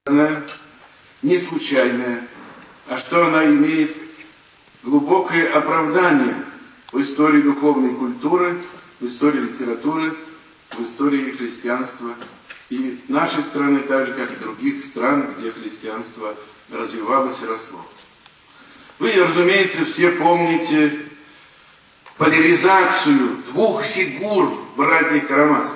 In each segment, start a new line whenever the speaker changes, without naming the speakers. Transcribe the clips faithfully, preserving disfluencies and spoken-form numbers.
не случайная, а что она имеет глубокое оправдание в истории духовной культуры, в истории литературы, в истории христианства и нашей страны, так же, как и других стран, где христианство развивалось и росло. Вы, разумеется, все помните поляризацию двух фигур братьев Карамазовых.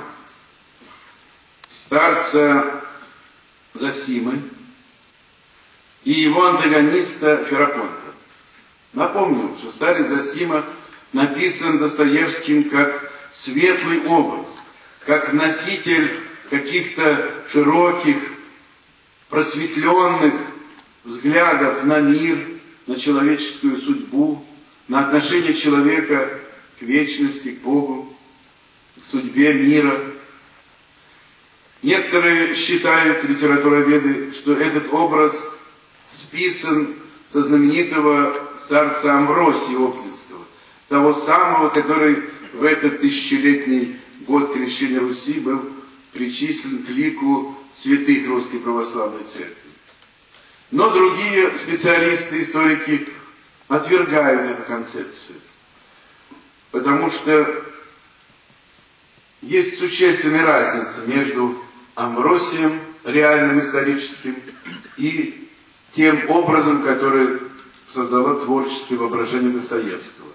Старца Зосимы и его антагониста Ферапонта. Напомню, что старец Зосима написан Достоевским как светлый образ, как носитель каких-то широких, просветленных взглядов на мир, на человеческую судьбу, на отношение человека к вечности, к Богу, к судьбе мира. Некоторые считают, литературоведы, что этот образ списан со знаменитого старца Амвросия Оптинского, того самого, который в этот тысячелетний год крещения Руси был причислен к лику святых Русской Православной Церкви. Но другие специалисты, историки отвергают эту концепцию, потому что есть существенная разница между Амвросием, реальным историческим, и тем образом, который создало творческое воображение Достоевского.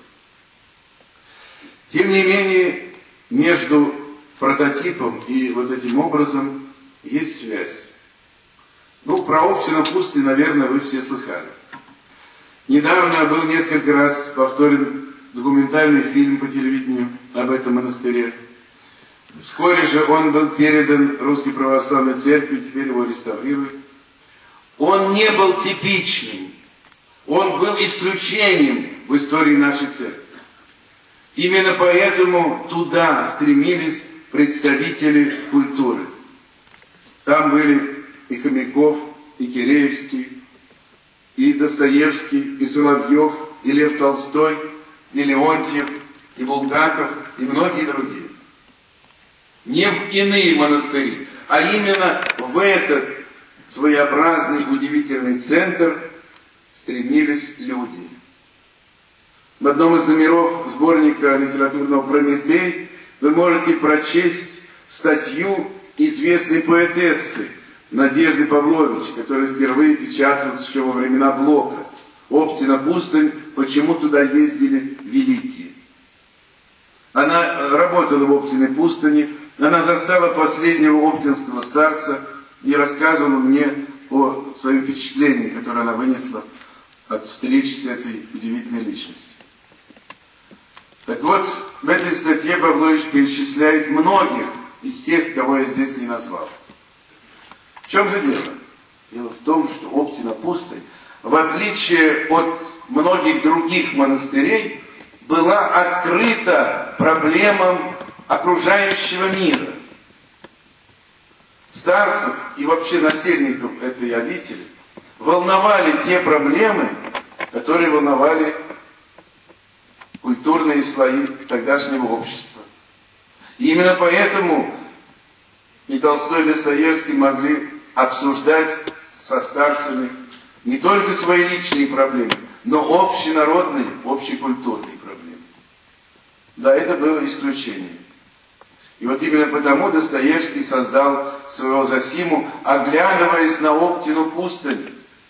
Тем не менее, между прототипом и вот этим образом есть связь. Ну, про Оптина Пустынь, наверное, вы все слыхали. Недавно был несколько раз повторен документальный фильм по телевидению об этом монастыре. Вскоре же он был передан Русской Православной Церкви, теперь его реставрируют. Он не был типичным, он был исключением в истории нашей церкви. Именно поэтому туда стремились представители культуры. Там были и Хомяков, и Киреевский, и Достоевский, и Соловьев, и Лев Толстой, и Леонтьев, и Булгаков, и многие другие. Не в иные монастыри, а именно в этот своеобразный, удивительный центр стремились люди. В одном из номеров сборника литературного «Прометей» вы можете прочесть статью известной поэтессы Надежды Павлович, которая впервые печаталась еще во времена Блока. «Оптина Пустынь. Почему туда ездили великие». Она работала в Оптиной пустыне, она застала последнего оптинского старца и рассказывала мне о своем впечатлении, которое она вынесла от встречи с этой удивительной личностью. Так вот, в этой статье Павлович перечисляет многих из тех, кого я здесь не назвал. В чем же дело? Дело в том, что Оптина Пустынь, в отличие от многих других монастырей, была открыта проблемам окружающего мира. Старцев и вообще насельников этой обители волновали те проблемы, которые волновали культурные слои тогдашнего общества. И именно поэтому и Толстой, и Достоевский могли обсуждать со старцами не только свои личные проблемы, но общенародные, общекультурные проблемы. Да, это было исключение. И вот именно потому Достоевский создал своего Зосиму, оглядываясь на Оптину пустынь,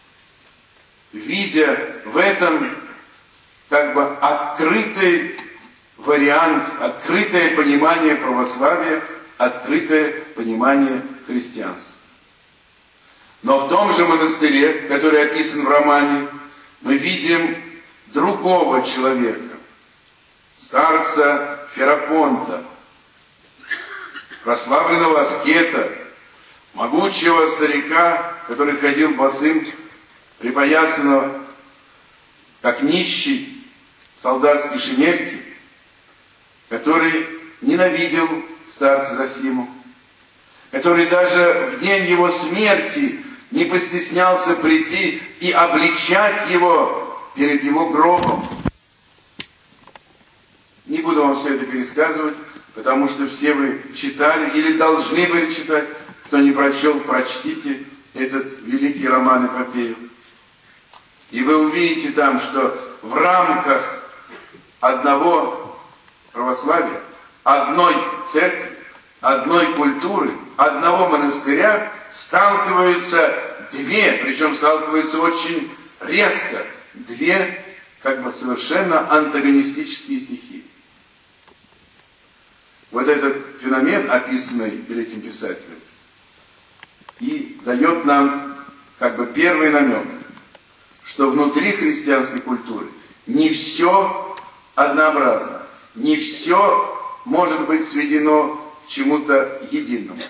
видя в этом как бы открытый вариант, открытое понимание православия, открытое понимание христианства. Но в том же монастыре, который описан в романе, мы видим другого человека, старца Ферапонта, прославленного аскета, могучего старика, который ходил босым, припоясанного, как нищий, в солдатской шинельке, который ненавидел старца Зосиму, который даже в день его смерти не постеснялся прийти и обличать его перед его гробом. Не буду вам все это пересказывать, потому что все вы читали или должны были читать. Кто не прочел, прочтите этот великий роман-эпопею. И вы увидите там, что в рамках одного православия, одной церкви, одной культуры, одного монастыря сталкиваются две, причем сталкиваются очень резко, две как бы совершенно антагонистические стихии. Вот этот феномен, описанный великим писателем, и дает нам как бы первый намек, что внутри христианской культуры не все однообразно, не все может быть сведено к чему-то единому.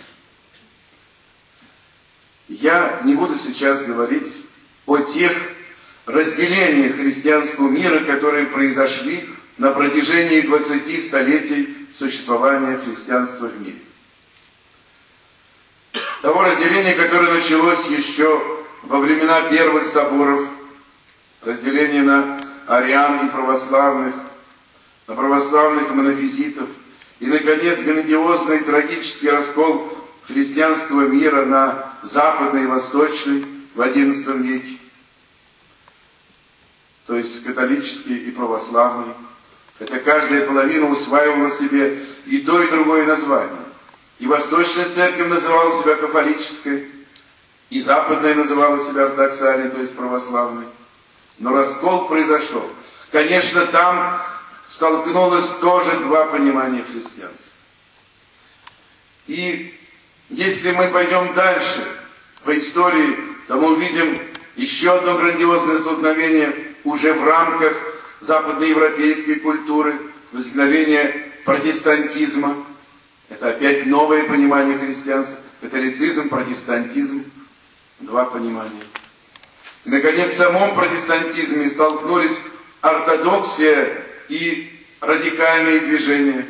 Я не буду сейчас говорить о тех разделениях христианского мира, которые произошли на протяжении двадцати столетий существования христианства в мире. Того разделения, которое началось еще во времена первых соборов, разделение на ариан и православных, на православных и монофизитов, и, наконец, грандиозный трагический раскол христианского мира на западный и восточный в одиннадцатом веке, то есть католический и православный, хотя каждая половина усваивала себе и то, и другое название. И Восточная Церковь называла себя кафолической, и Западная называла себя ортодоксальной, то есть православной. Но раскол произошел. Конечно, там столкнулось тоже два понимания христианства. И если мы пойдем дальше по истории, то мы увидим еще одно грандиозное столкновение уже в рамках западноевропейской культуры, возникновение протестантизма. Это опять новое понимание христианства. Католицизм, протестантизм. Два понимания. И, наконец, в самом протестантизме столкнулись ортодоксия и радикальные движения.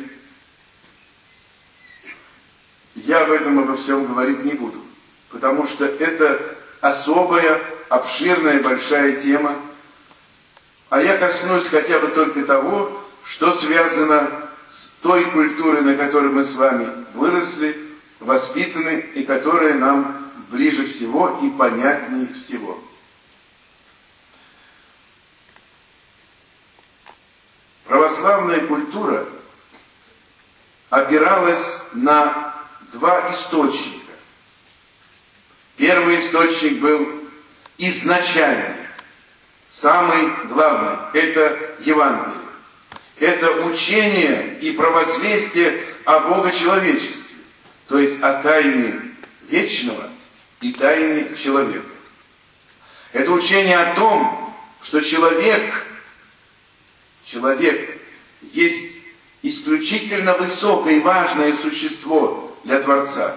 Я об этом обо всем говорить не буду, потому что это особая, обширная, большая тема. А я коснусь хотя бы только того, что связано с той культурой, на которой мы с вами выросли, воспитаны, и которая нам ближе всего и понятнее всего. Православная культура опиралась на два источника. Первый источник был изначальный, самый главный – это Евангелие. Это учение и провозвестие о богочеловечестве, то есть о тайне вечного и тайне человека. Это учение о том, что человек, человек есть исключительно высокое и важное существо для Творца.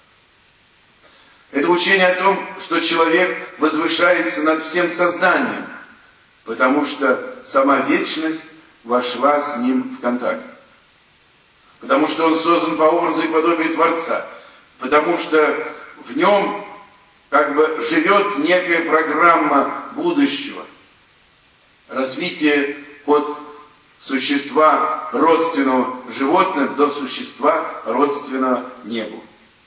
Это учение о том, что человек возвышается над всем созданием, потому что сама вечность вошла с ним в контакт. Потому что он создан по образу и подобию Творца. Потому что в нем как бы живет некая программа будущего. Развитие от существа родственного животным до существа родственного небу.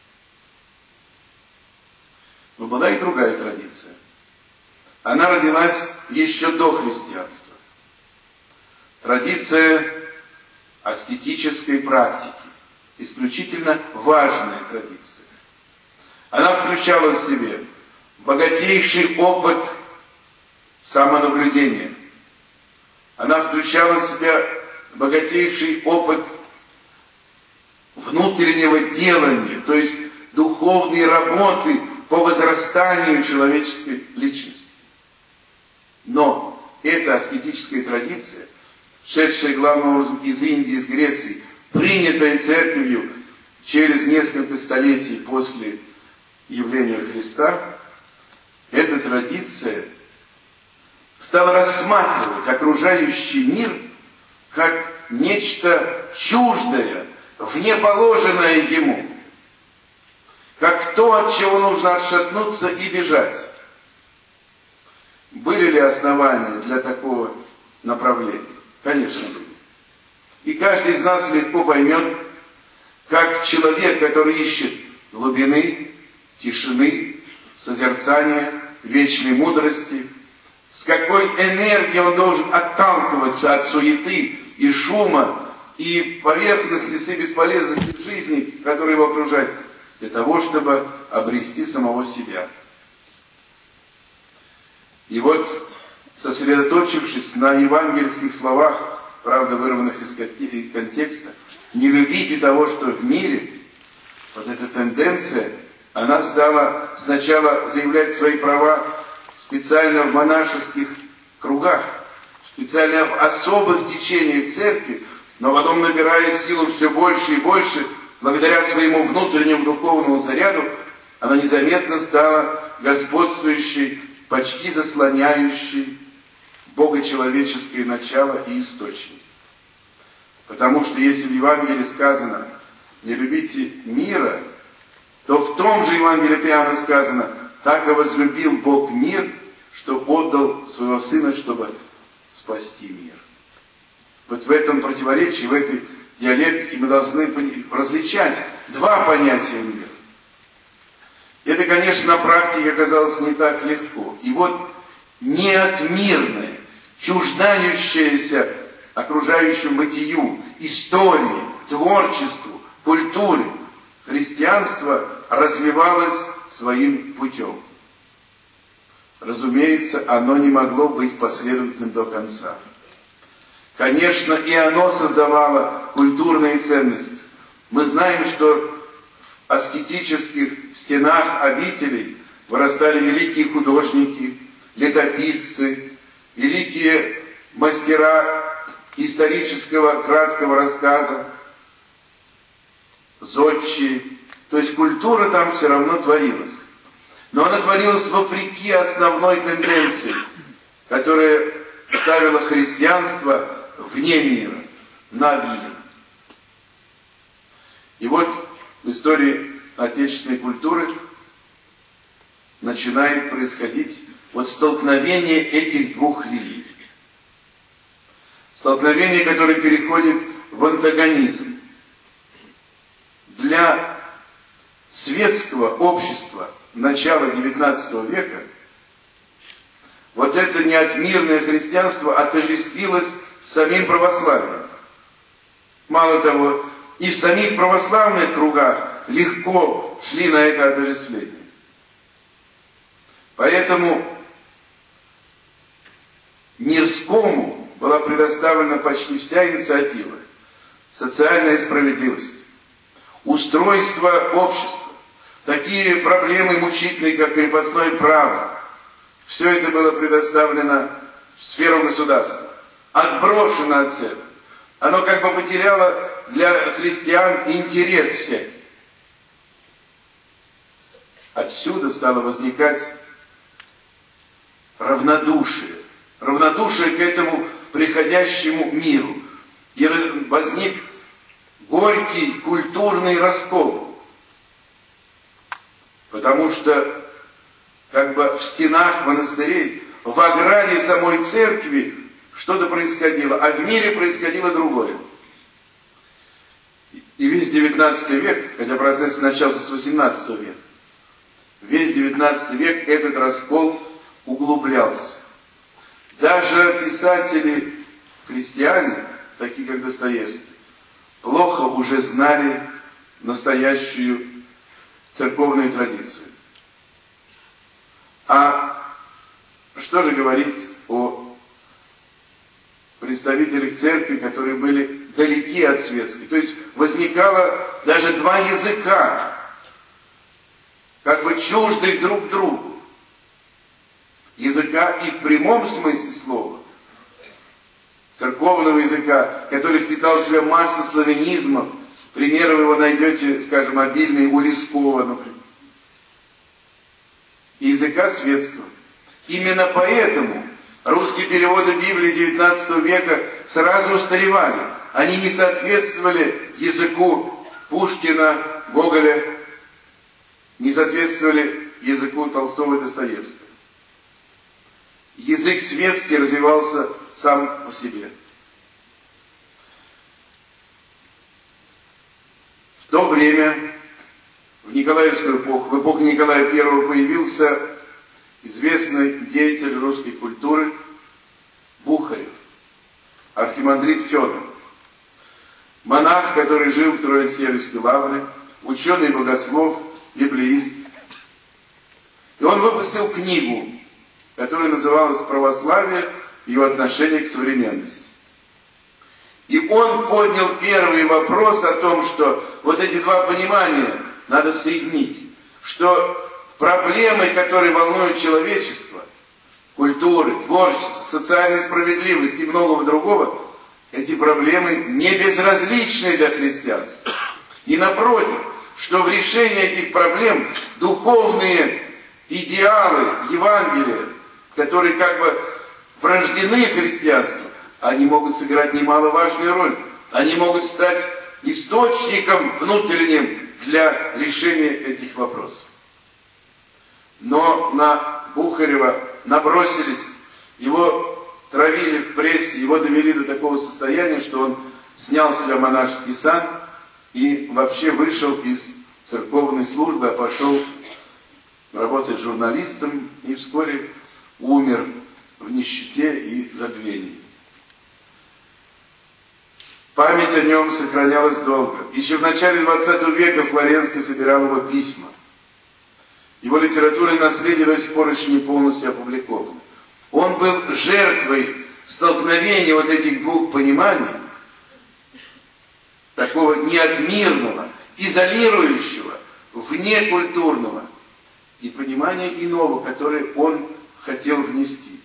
Но была и другая традиция. Она родилась еще до христианства. Традиция аскетической практики. Исключительно важная традиция. Она включала в себе богатейший опыт самонаблюдения. Она включала в себя богатейший опыт внутреннего делания, то есть духовной работы по возрастанию человеческой личности. Но эта аскетическая традиция, шедшая главным образом из Индии, из Греции, принятая церковью через несколько столетий после явления Христа, эта традиция стала рассматривать окружающий мир как нечто чуждое, внеположенное ему, как то, от чего нужно отшатнуться и бежать. Были ли основания для такого направления? Конечно, были. И каждый из нас легко поймет, как человек, который ищет глубины, тишины, созерцания, вечной мудрости, с какой энергией он должен отталкиваться от суеты и шума и поверхностности и бесполезности жизни, которая его окружает, для того, чтобы обрести самого себя. И вот, сосредоточившись на евангельских словах, правда, вырванных из контекста, не любите того, что в мире, вот эта тенденция, она стала сначала заявлять свои права специально в монашеских кругах, специально в особых течениях церкви, но потом, набирая силу все больше и больше, благодаря своему внутреннему духовному заряду, она незаметно стала господствующей, почти заслоняющей богочеловеческое начало и источник. Потому что если в Евангелии сказано «не любите мира», то в том же Евангелии от Иоанна сказано «так и возлюбил Бог мир, что отдал своего Сына, чтобы спасти мир». Вот в этом противоречии, в этой диалектике мы должны различать два понятия мира. Это, конечно, на практике оказалось не так легко. И вот неотмирное, чуждающееся окружающему бытию, истории, творчеству, культуре, христианство развивалось своим путем. Разумеется, оно не могло быть последовательным до конца. Конечно, и оно создавало культурные ценности. Мы знаем, что в аскетических стенах обителей вырастали великие художники, летописцы, великие мастера исторического краткого рассказа, зодчие. То есть культура там все равно творилась. Но она творилась вопреки основной тенденции, которая ставила христианство вне мира, над миром. И вот в истории отечественной культуры начинает происходить вот столкновение этих двух линий. Столкновение, которое переходит в антагонизм. Для светского общества начала девятнадцатого века вот это неотмирное христианство отождествилось с самим православием. Мало того, и в самих православных кругах легко шли на это отождествление. Поэтому Мирскому была предоставлена почти вся инициатива, социальная справедливость, устройство общества, такие проблемы мучительные, как крепостное право. Все это было предоставлено в сферу государства, отброшено от церкви. Оно как бы потеряло для христиан интерес всякий. Отсюда стало возникать равнодушие. Равнодушие к этому приходящему миру. И возник горький культурный раскол. Потому что как бы в стенах монастырей, в ограде самой церкви что-то происходило, а в мире происходило другое. И весь девятнадцатый век, хотя процесс начался с восемнадцатого века, весь девятнадцатый век этот раскол углублялся. Даже писатели-христиане, такие как Достоевский, плохо уже знали настоящую церковную традицию. А что же говорить о представителях церкви, которые были далеки от светской? То есть возникало даже два языка, как бы чуждых друг другу. Языка и в прямом смысле слова, церковного языка, который впитал в себя массу славянизмов. Примеры вы его найдете, скажем, обильные у Лескова, например. И языка светского. Именно поэтому русские переводы Библии девятнадцатого века сразу устаревали. Они не соответствовали языку Пушкина, Гоголя, не соответствовали языку Толстого и Достоевского. Язык светский развивался сам по себе. В то время в в Николаевскую эпоху, в эпоху Николая Первого появился известный деятель русской культуры Бухарев, архимандрит Федор, монах, который жил в Троице-Сергиевской лавре, ученый-богослов, библеист. И он выпустил книгу, которая называлась «Православие и его отношение к современности». И он поднял первый вопрос о том, что вот эти два понимания надо соединить, что проблемы, которые волнуют человечество, культуры, творчество, социальной справедливости и многого другого, эти проблемы не безразличны для христианства. И напротив, что в решении этих проблем духовные идеалы Евангелия, которые как бы врождены христианству, они могут сыграть немаловажную роль. Они могут стать источником внутренним для решения этих вопросов. Но на Бухарева набросились, его травили в прессе, его довели до такого состояния, что он снял с себя монашеский сан и вообще вышел из церковной службы, а пошел работать журналистом и вскоре умер в нищете и забвении. Память о нем сохранялась долго. Еще в начале двадцатого века Флоренский собирал его письма. Его литературное наследие до сих пор еще не полностью опубликовано. Он был жертвой столкновения вот этих двух пониманий, такого неотмирного, изолирующего, внекультурного, и понимания иного, которое он хотел внести.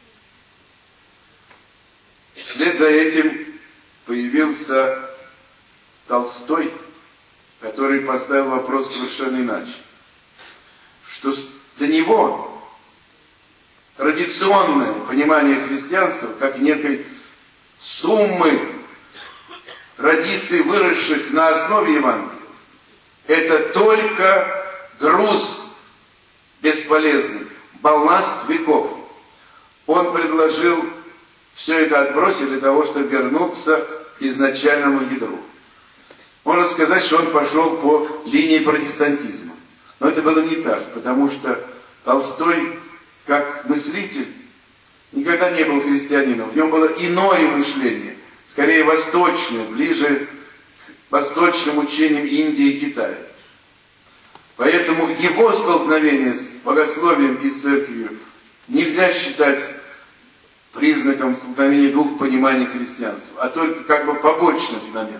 Вслед за этим появился Толстой, который поставил вопрос совершенно иначе. Что для него традиционное понимание христианства как некой суммы традиций, выросших на основе Евангелия, это только груз бесполезный, балласт веков. Он предложил все это отбросить для того, чтобы вернуться к изначальному ядру. Можно сказать, что он пошел по линии протестантизма. Но это было не так, потому что Толстой, как мыслитель, никогда не был христианином. В нем было иное мышление, скорее восточное, ближе к восточным учениям Индии и Китая. Поэтому его столкновение с богословием и с церковью нельзя считать признаком столкновения двух пониманий христианства, а только как бы побочным феноменом.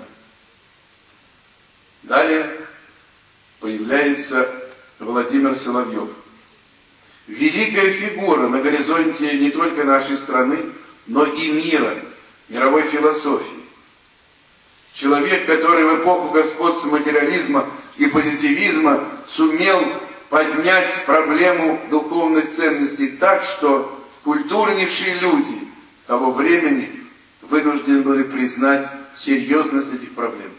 Далее появляется Владимир Соловьев. Великая фигура на горизонте не только нашей страны, но и мира, мировой философии. Человек, который в эпоху господства материализма и позитивизма сумел поднять проблему духовных ценностей так, что культурнейшие люди того времени вынуждены были признать серьезность этих проблем.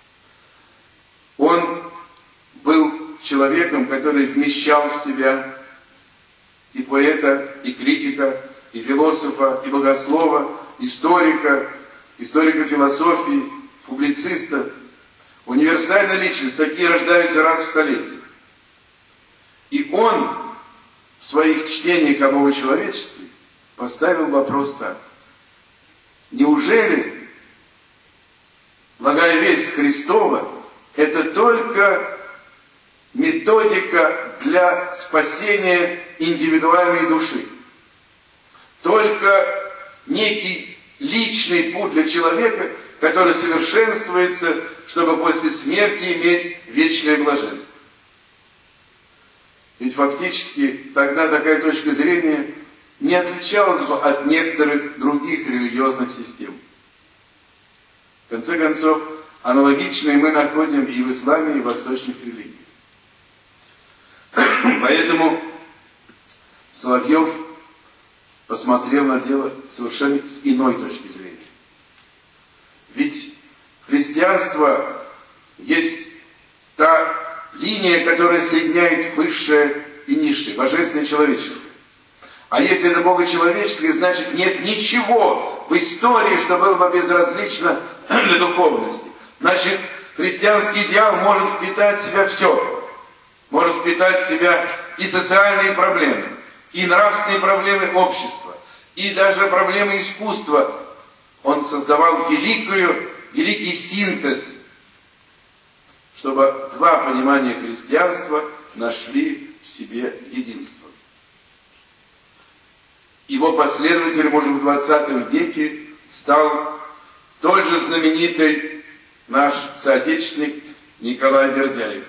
Он был человеком, который вмещал в себя и поэта, и критика, и философа, и богослова, историка, историка философии, публициста. Универсальная личность, такие рождаются раз в столетие. И он в своих чтениях об общечеловечестве поставил вопрос так. Неужели благая весть Христова это только методика для спасения индивидуальной души? Только некий личный путь для человека, который совершенствуется, чтобы после смерти иметь вечное блаженство. Ведь фактически тогда такая точка зрения не отличалась бы от некоторых других религиозных систем. В конце концов, аналогичные мы находим и в исламе, и в восточных религиях. Поэтому Соловьев посмотрел на дело совершенно с иной точки зрения. Ведь христианство есть та линия, которая соединяет высшее и низшее, божественное и человеческое. А если это богочеловеческое, значит нет ничего в истории, что было бы безразлично для духовности. Значит, христианский идеал может впитать в себя все. может впитать в себя и социальные проблемы, и нравственные проблемы общества, и даже проблемы искусства. Он создавал великую, великий синтез, чтобы два понимания христианства нашли в себе единство. Его последователем уже в двадцатом веке стал тот же знаменитый наш соотечественник Николай Бердяев.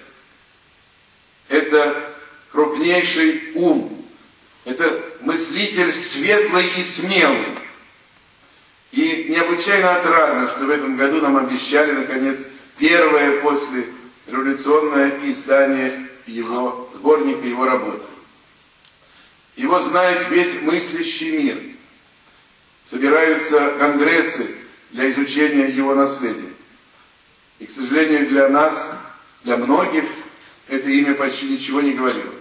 Это крупнейший ум, это мыслитель светлый и смелый. И необычайно отрадно, что в этом году нам обещали, наконец, первое после революционное издание его сборника, его работы. Его знает весь мыслящий мир. Собираются конгрессы для изучения его наследия. И, к сожалению, для нас, для многих, это имя почти ничего не говорило.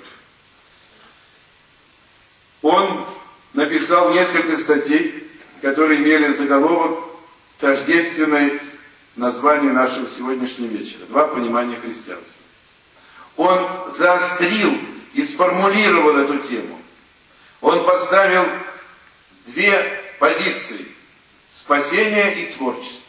Он написал несколько статей, которые имели заголовок, тождественный названию нашего сегодняшнего вечера. Два понимания христианства. Он заострил и сформулировал эту тему. Он поставил две позиции – спасение и творчество.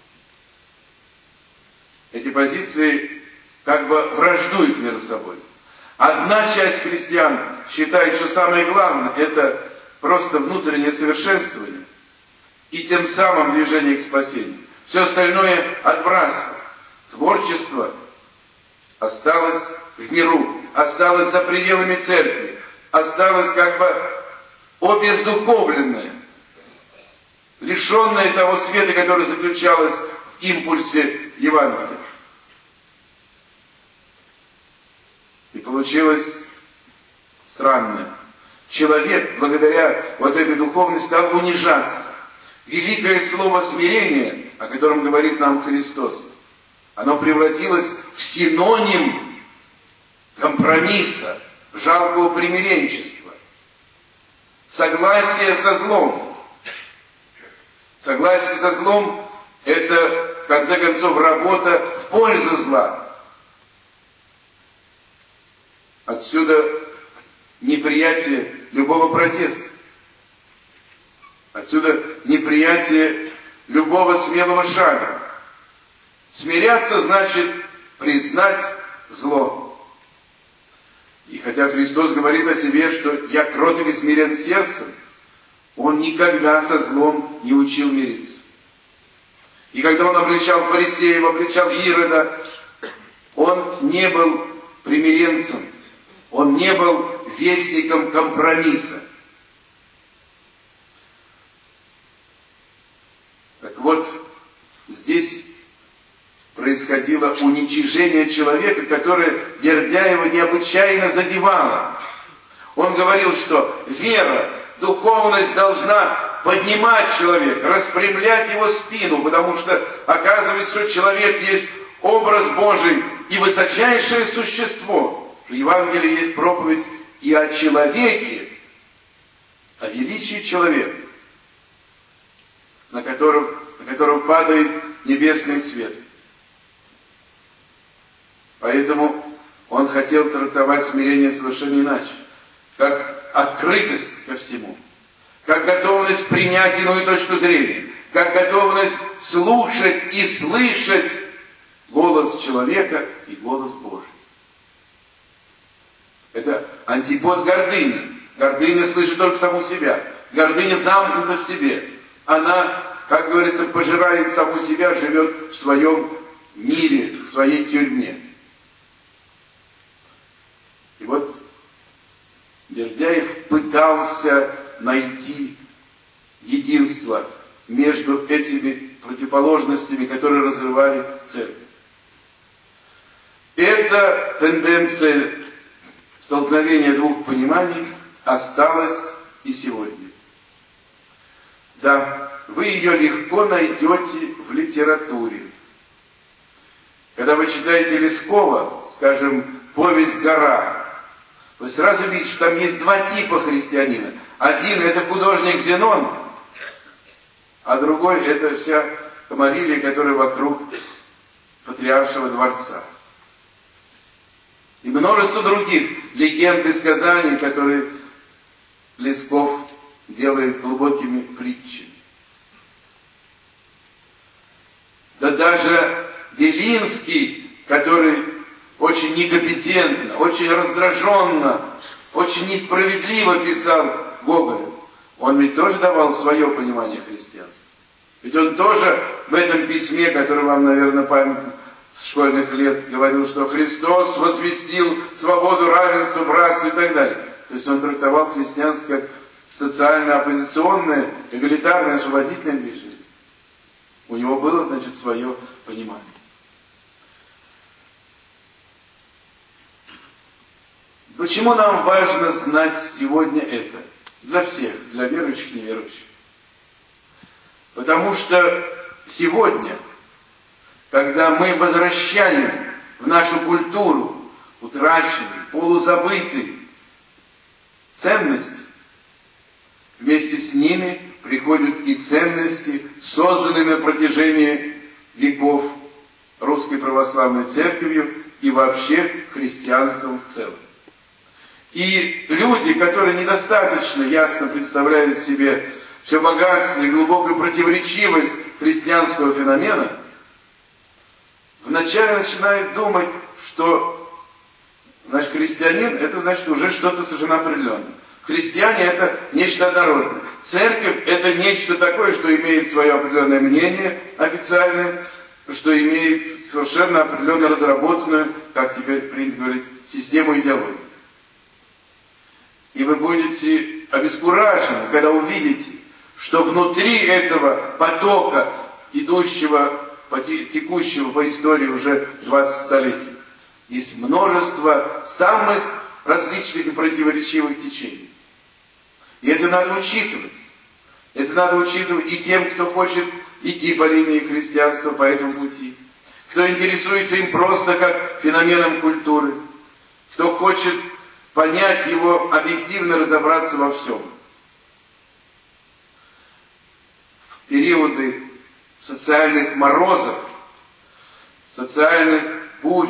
Эти позиции как бы враждуют между собой. Одна часть христиан считает, что самое главное – это просто внутреннее совершенствование и тем самым движение к спасению. Все остальное отбрасывает. Творчество осталось в миру, осталось за пределами церкви, осталось как бы обездуховленное, лишенное того света, который заключалось в импульсе Евангелия. И получилось странное. Человек, благодаря вот этой духовности, стал унижаться. Великое слово смирение, о котором говорит нам Христос, оно превратилось в синоним компромисса, жалкого примиренчества, согласия со злом. Согласие со злом – это, в конце концов, работа в пользу зла. Отсюда неприятие любого протеста. Отсюда неприятие любого смелого шага. Смиряться значит признать зло. И хотя Христос говорит о себе, что «я кроток и смирен сердцем», Он никогда со злом не учил мириться. И когда Он обличал фарисеев, обличал Ирода, Он не был примиренцем, Он не был вестником компромисса. Так вот, здесь происходило уничижение человека, которое Бердяева необычайно задевало. Он говорил, что вера, духовность должна поднимать человека, распрямлять его спину, потому что оказывается, что человек есть образ Божий и высочайшее существо. В Евангелии есть проповедь и о человеке, о величии человека, на котором, на котором падает небесный свет. Поэтому он хотел трактовать смирение совершенно иначе, как открытость ко всему, как готовность принять иную точку зрения, как готовность слушать и слышать голос человека и голос Божий. Это антипод гордыни. Гордыня слышит только саму себя. Гордыня замкнута в себе. Она, как говорится, пожирает саму себя, живет в своем мире, в своей тюрьме. И вот Бердяев пытался найти единство между этими противоположностями, которые разрывали церковь. Эта тенденция столкновения двух пониманий осталась и сегодня. Да, вы ее легко найдете в литературе. Когда вы читаете Лескова, скажем, «Повесть «Гора», вы сразу видите, что там есть два типа христианина. Один – это художник Зенон, а другой – это вся комарилья, которая вокруг Патриаршего дворца. и множество других легенд и сказаний, которые Лесков делает глубокими притчами. Да даже Белинский, который очень некомпетентно, очень раздраженно, очень несправедливо писал Гоголя, он ведь тоже давал свое понимание христианства. Ведь он тоже в этом письме, которое вам, наверное, памятно с школьных лет, говорил, что Христос возвестил свободу, равенство, братство и так далее. То есть он трактовал христианство как социально-оппозиционное, эгалитарное, освободительное движение. У него было, значит, свое понимание. Почему нам важно знать сегодня это? Для всех, для верующих и неверующих. Потому что сегодня, когда мы возвращаем в нашу культуру утраченные, полузабытые ценности, вместе с ними приходят и ценности, созданные на протяжении веков Русской Православной Церковью и вообще христианством в целом. И люди, которые недостаточно ясно представляют себе все богатство и глубокую противоречивость христианского феномена, вначале начинают думать, что значит, христианин это значит уже что-то совершенно определенное. Христиане это нечто однородное. Церковь это нечто такое, что имеет свое определенное мнение официальное, что имеет совершенно определенно разработанную, как теперь принято говорить, систему идеологии. И вы будете обескуражены, когда увидите, что внутри этого потока, идущего, текущего по истории уже двадцать столетий, есть множество самых различных и противоречивых течений. И это надо учитывать. Это надо учитывать и тем, кто хочет идти по линии христианства, по этому пути. Кто интересуется им просто как феноменом культуры. Кто хочет понять его, объективно разобраться во всем. В периоды социальных морозов, социальных бурь,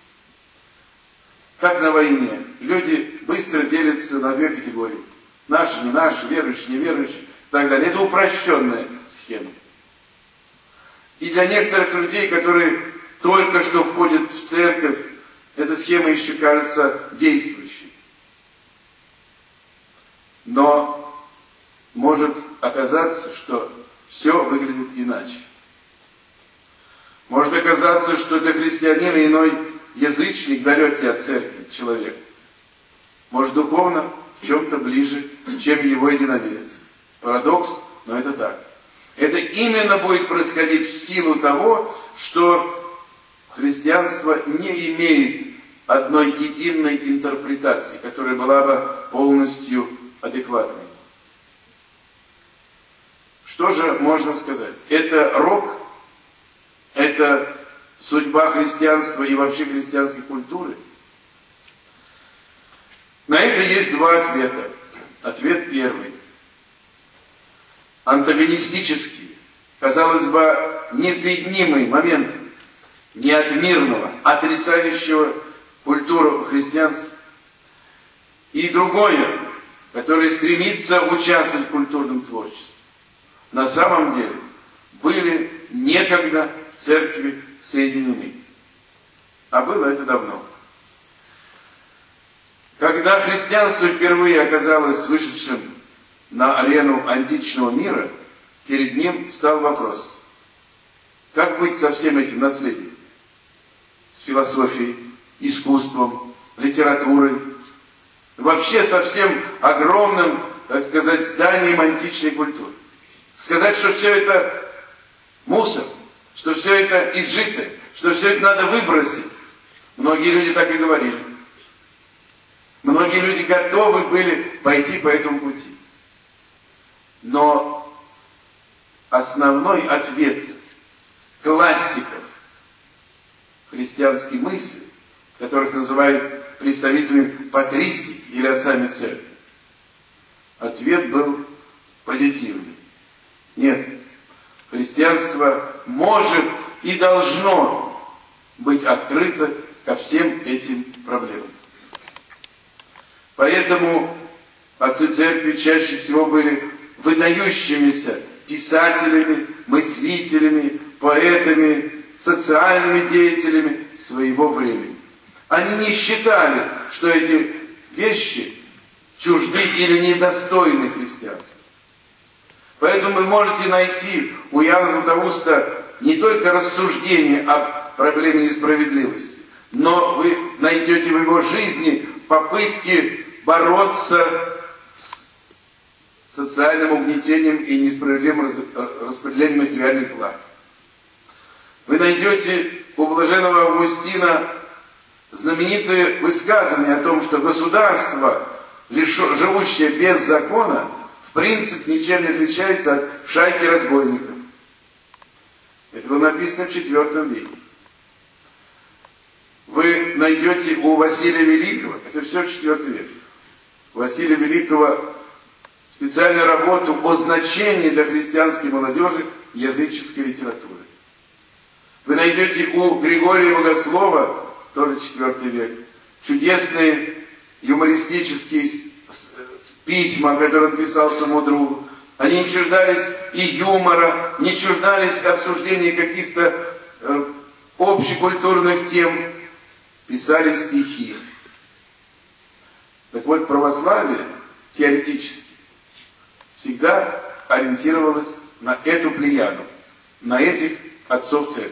как на войне, люди быстро делятся на две категории. Наши, не наши, верующие, неверующие и так далее. Это упрощенная схема. И для некоторых людей, которые только что входят в церковь, эта схема еще кажется действующей. Но может оказаться, что все выглядит иначе. Может оказаться, что для христианина иной язычник, далекий от церкви человек, может духовно в чем-то ближе, чем его единоверец. Парадокс, но это так. Это именно будет происходить в силу того, что христианство не имеет одной единой интерпретации, которая была бы полностью адекватной. Что же можно сказать? Это рок, это судьба христианства и вообще христианской культуры? На это есть два ответа. Ответ первый. Антагонистический, казалось бы, несоединимый момент неотмирного, отрицающего культуру христианства. И другое, которое стремится участвовать в культурном творчестве. На самом деле были некогда в церкви соединены. А было это давно. Когда христианство впервые оказалось вышедшим на арену античного мира, перед ним стал вопрос: как быть со всем этим наследием? С философией, искусством, литературой, вообще со всем огромным, так сказать, зданием античной культуры. Сказать, что все это мусор, что все это изжито, что все это надо выбросить. Многие люди так и говорили. Многие люди готовы были пойти по этому пути. Но основной ответ классиков христианской мысли, которых называют представителями патристики или отцами церкви, ответ был позитивный. Нет, христианство может и должно быть открыто ко всем этим проблемам. Поэтому отцы церкви чаще всего были выдающимися писателями, мыслителями, поэтами, социальными деятелями своего времени. Они не считали, что эти вещи чужды или недостойны христианства. Поэтому вы можете найти у Иоанна Златоуста не только рассуждение о проблеме несправедливости, но вы найдете в его жизни попытки бороться с социальным угнетением и несправедливым распределением материальных благ. Вы найдете у блаженного Августина знаменитые высказывания о том, что государство, живущее без закона, в принципе ничем не отличается от шайки разбойников. Это было написано в четвёртом веке. Вы найдете у Василия Великого, это все четвёртый век, у Василия Великого специальную работу о значении для христианской молодежи языческой литературы. Вы найдете у Григория Богослова, тоже четвёртый век, чудесные юмористические письма, которые он писал своему другу. Они не чуждались и юмора, не чуждались обсуждения каких-то э, общекультурных тем, писали стихи. Так вот, православие теоретически всегда ориентировалось на эту плеяду, на этих отцов церкви.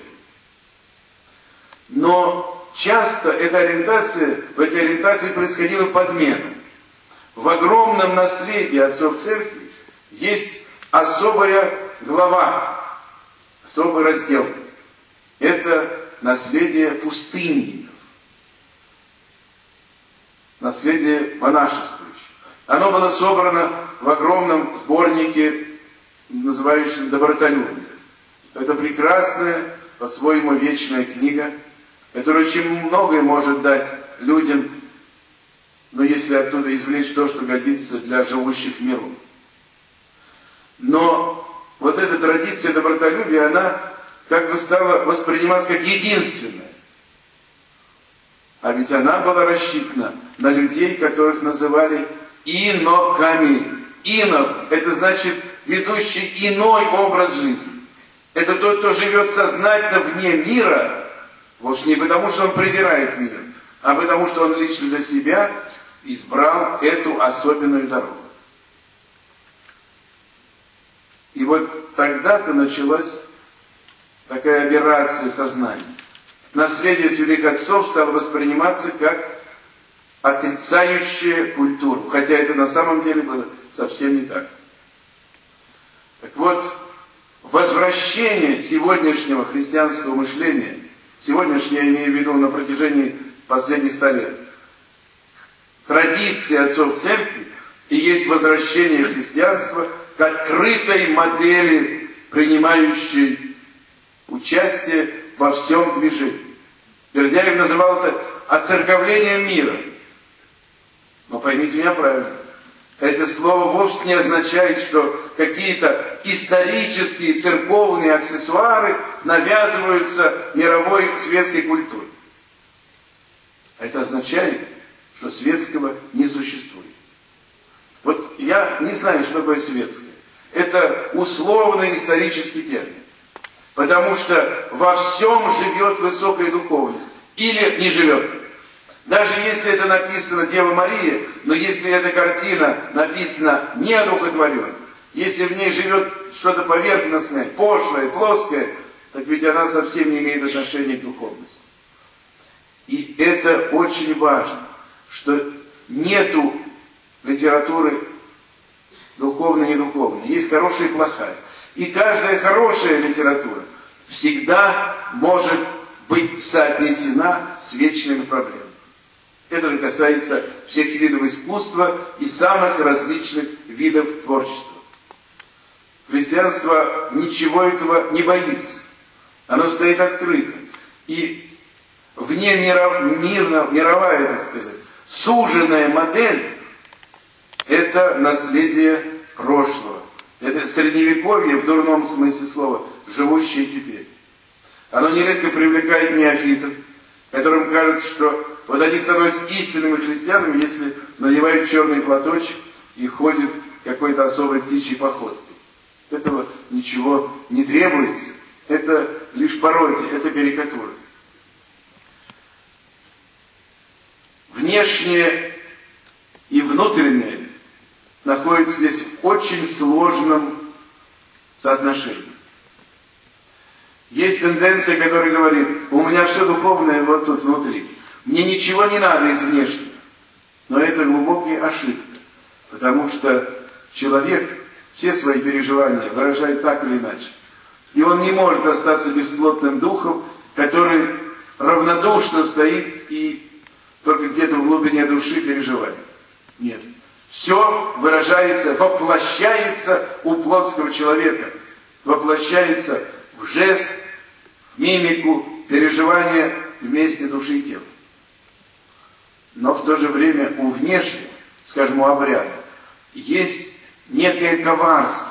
Но часто эта ориентация, в этой ориентации происходила подмена. В огромном наследии отцов церкви есть особая глава, особый раздел. Это наследие пустынников, наследие монашествующих. Оно было собрано в огромном сборнике, называющем «Добротолюбие». Это прекрасная, по-своему вечная книга, которая очень многое может дать людям, но если оттуда извлечь то, что годится для живущих в миру. Но вот эта традиция добротолюбия, она как бы стала восприниматься как единственная. А ведь она была рассчитана на людей, которых называли иноками. Инок – это значит ведущий иной образ жизни. Это тот, кто живет сознательно вне мира, вовсе не потому, что он презирает мир, а потому, что он лично для себя избрал эту особенную дорогу. И вот тогда-то началась такая аберрация сознания. Наследие святых отцов стало восприниматься как отрицающее культуру, хотя это на самом деле было совсем не так. Так вот, возвращение сегодняшнего христианского мышления, сегодняшнее я имею в виду на протяжении последних ста лет, традиции отцов церкви и есть возвращение христианства к открытой модели, принимающей участие во всем движении. Бердяев называл это оцерковлением мира. Но поймите меня правильно. Это слово вовсе не означает, что какие-то исторические церковные аксессуары навязываются мировой светской культуре. Это означает, что светского не существует. Вот я не знаю, что такое светское. Это условный исторический термин. Потому что во всем живет высокая духовность. Или не живет. Даже если это написано Дева Мария, но если эта картина написана неодухотворенно, если в ней живет что-то поверхностное, пошлое, плоское, так ведь она совсем не имеет отношения к духовности. И это очень важно, что нету литературы духовной и недуховной. Есть хорошая и плохая. И каждая хорошая литература всегда может быть соотнесена с вечными проблемами. Это же касается всех видов искусства и самых различных видов творчества. Христианство ничего этого не боится. Оно стоит открыто. И вне мира, мирно, мировая, так сказать, суженная модель – это наследие прошлого. Это средневековье, в дурном смысле слова, живущее теперь. Оно нередко привлекает неофитов, которым кажется, что вот они становятся истинными христианами, если надевают черный платочек и ходят какой-то особой птичьей походкой. Этого ничего не требуется. Это лишь пародия, это карикатура. Внешнее и внутреннее находятся здесь в очень сложном соотношении. Есть тенденция, которая говорит, у меня все духовное вот тут внутри. Мне ничего не надо из внешнего. Но это глубокая ошибка. Потому что человек все свои переживания выражает так или иначе. И он не может остаться бесплотным духом, который равнодушно стоит и только где-то в глубине души переживает. Нет. Все выражается, воплощается у плотского человека. Воплощается в жест, в мимику, переживания вместе души и тела. Но в то же время у внешнего, скажем, у обряда, есть некое коварство,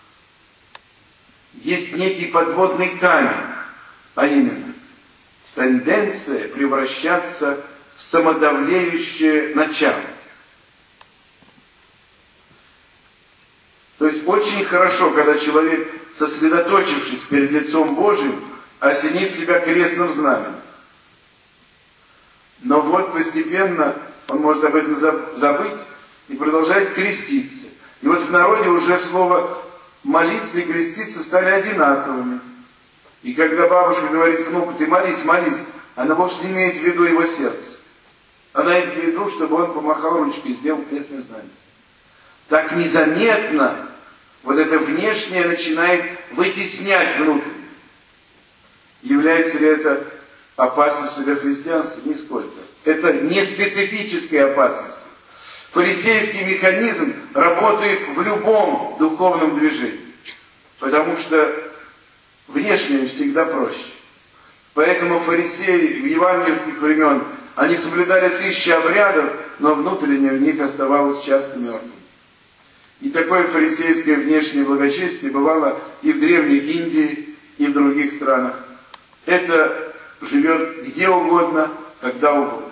есть некий подводный камень, а именно тенденция превращаться в самодавлеющее начало. То есть очень хорошо, когда человек, сосредоточившись перед лицом Божьим, осенит себя крестным знаменем. Но вот постепенно он может об этом забыть и продолжает креститься. И вот в народе уже слово молиться и креститься стали одинаковыми. И когда бабушка говорит внуку, ты молись, молись, она вовсе не имеет в виду его сердце. Она имеет в виду, чтобы он помахал ручкой и сделал крестное знамение. Так незаметно вот это внешнее начинает вытеснять внутреннее. Является ли это опасностью для христианства? Нисколько. Это не специфическая опасность. Фарисейский механизм работает в любом духовном движении. Потому что внешнее всегда проще. Поэтому фарисеи в евангельских времен, они соблюдали тысячи обрядов, но внутреннее у них оставалось часто мертвым. И такое фарисейское внешнее благочестие бывало и в Древней Индии, и в других странах. Это живет где угодно, когда угодно.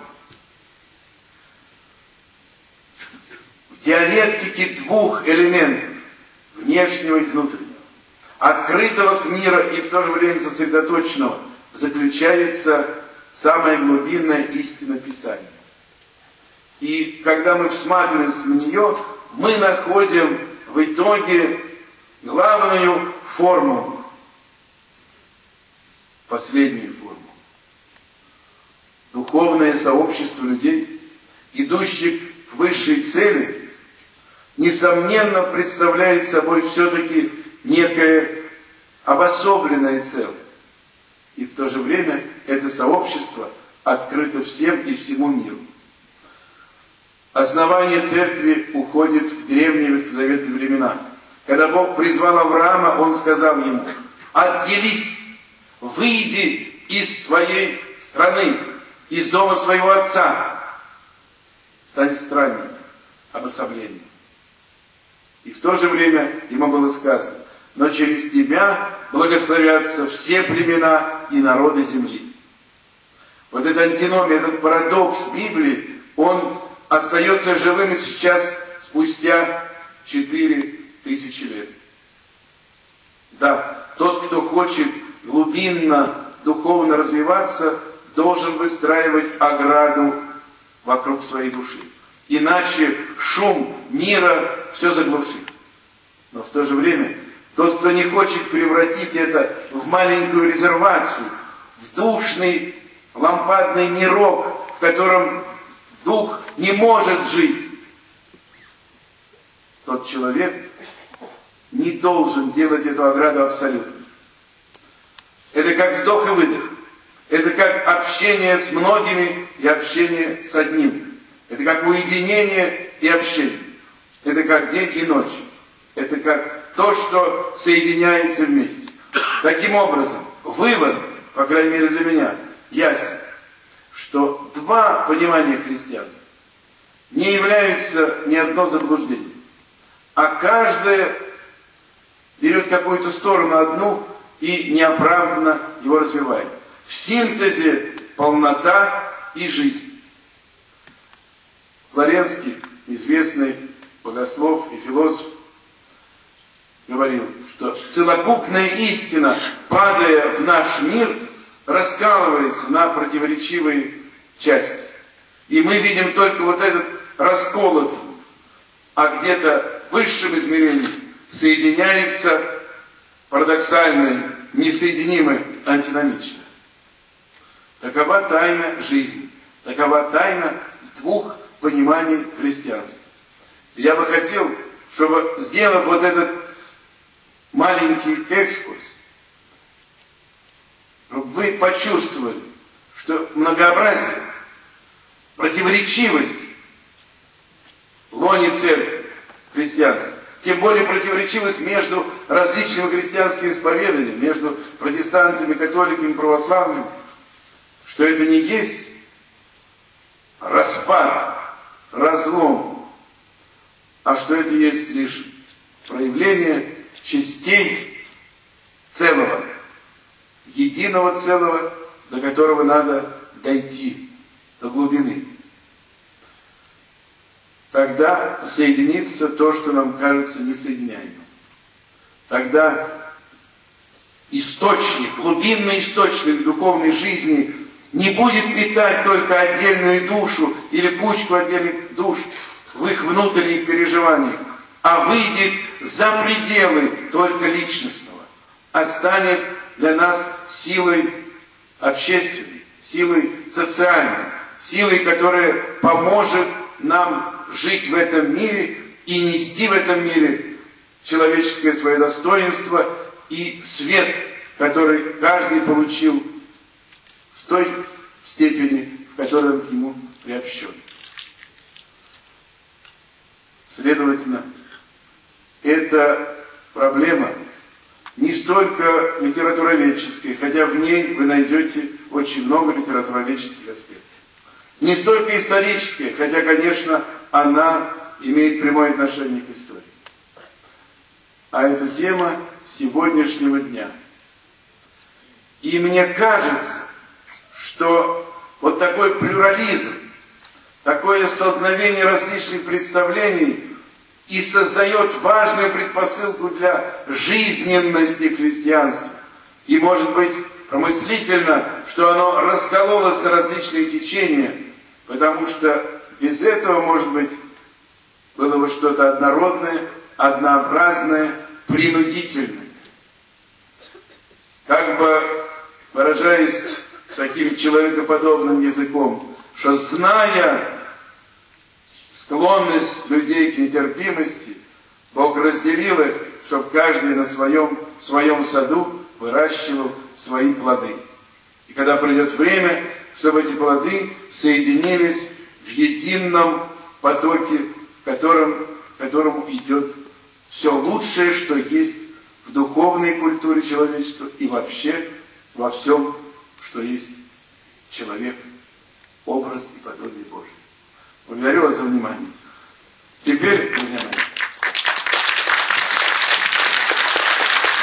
В диалектике двух элементов, внешнего и внутреннего, открытого к миру и в то же время сосредоточенного, заключается самая глубинная истина Писания. И когда мы всматриваемся в нее, мы находим в итоге главную форму, последнюю форму. Духовное сообщество людей, идущих к высшей цели, несомненно представляет собой все-таки некое обособленное целое. И в то же время это сообщество открыто всем и всему миру. Основание церкви уходит в древние ветхозаветные времена. Когда Бог призвал Авраама, Он сказал ему: отделись, выйди из своей страны, из дома своего отца, стань странником, обособлением. И в то же время ему было сказано: но через тебя благословятся все племена и народы земли. Вот эта антиномия, этот парадокс Библии, он остается живым и сейчас, спустя четыре тысячи лет. Да, тот, кто хочет глубинно, духовно развиваться, должен выстраивать ограду вокруг своей души. Иначе шум мира все заглушит. Но в то же время, тот, кто не хочет превратить это в маленькую резервацию, в душный лампадный мирок, в котором дух не может жить, тот человек не должен делать эту ограду абсолютно. Это как вдох и выдох. Это как общение с многими и общение с одним. Это как уединение и общение. Это как день и ночь. Это как то, что соединяется вместе. Таким образом, вывод, по крайней мере для меня, ясен, что два понимания христианства не являются ни одно заблуждение, а каждое берет какую-то сторону одну и неоправданно его развивает. В синтезе полнота и жизнь. Флоренский, известный богослов и философ, говорил, что целокупная истина, падая в наш мир, раскалывается на противоречивые части. И мы видим только вот этот расколот, а где-то в высшем измерении соединяется парадоксальное, несоединимое, антиномичное. Такова тайна жизни, такова тайна двух пониманий христианства. И я бы хотел, чтобы, сделав вот этот маленький экскурс, чтобы вы почувствовали, что многообразие, противоречивость в лоне церкви христианства, тем более противоречивость между различными христианскими исповеданиями, между протестантами, католиками, православными, что это не есть распад, разлом, а что это есть лишь проявление частей целого, единого целого, до которого надо дойти, до глубины. Тогда соединится то, что нам кажется несоединяемым. Тогда источник, глубинный источник духовной жизни не будет питать только отдельную душу или кучку отдельных душ в их внутренних переживаниях, а выйдет за пределы только личностного, а станет для нас силой общественной, силой социальной, силой, которая поможет нам жить в этом мире и нести в этом мире человеческое свое достоинство и свет, который каждый получил в той степени, в которой он к нему приобщен. Следовательно, эта проблема не столько литературоведческая, хотя в ней вы найдете очень много литературоведческих аспектов. Не столько историческая, хотя, конечно, она имеет прямое отношение к истории. А это тема сегодняшнего дня. И мне кажется, что вот такой плюрализм, такое столкновение различных представлений и создает важную предпосылку для жизненности христианства. И, может быть, промыслительно, что оно раскололось на различные течения, потому что без этого, может быть, было бы что-то однородное, однообразное, принудительное. Как бы, выражаясь таким человекоподобным языком, что, зная склонность людей к нетерпимости, Бог разделил их, чтобы каждый на своем, в своем саду выращивал свои плоды. И когда придет время, чтобы эти плоды соединились в едином потоке, в котором, к которому идет все лучшее, что есть в духовной культуре человечества и вообще во всем, что есть человек, образ и подобие Божие. Благодарю вас за внимание. Теперь, друзья мои,